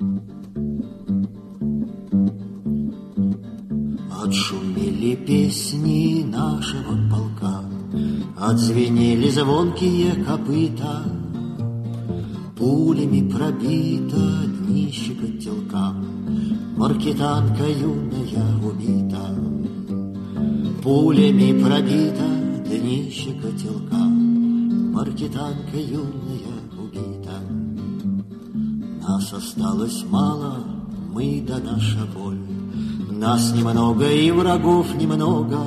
Отшумели песни нашего полка, отзвенели звонкие копыта, пулями пробито днище котелка, маркетанка юная убита. Пулями пробито днище котелка, маркетанка юная убита. Нас осталось мало, мы да наша боль. Нас немного и врагов немного.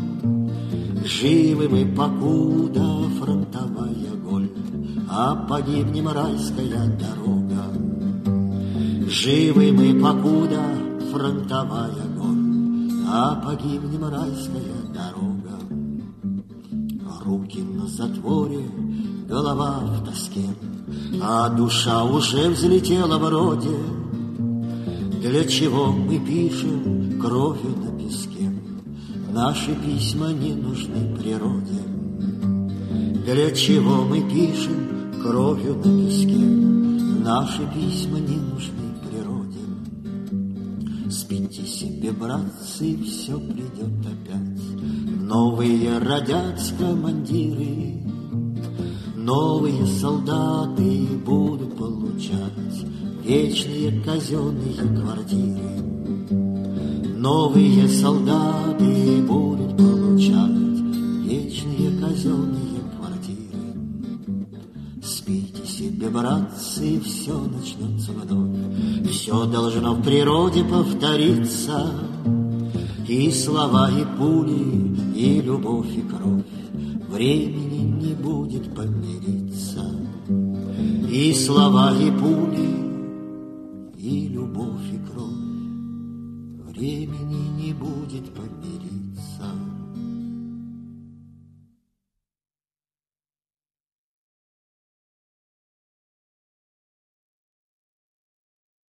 Живы мы, покуда фронтовая голь, а погибнем райская дорога. Живы мы, покуда фронтовая голь, а погибнем райская дорога. Руки на затворе, голова в тоске, а душа уже взлетела вроде. Для чего мы пишем кровью на песке? Наши письма не нужны природе. Для чего мы пишем кровью на песке? Наши письма не нужны природе. Спите себе, братцы, все придет опять. Новые родятся командиры, новые солдаты будут получать вечные казенные квартиры. Новые солдаты будут получать вечные казенные квартиры. Спите себе, братцы, все начнется вновь. Все должно в природе повториться. И слова, и пули, и любовь, и кровь. Времени не будет помириться. И слова, и пули, и любовь, и кровь. Времени не будет помириться.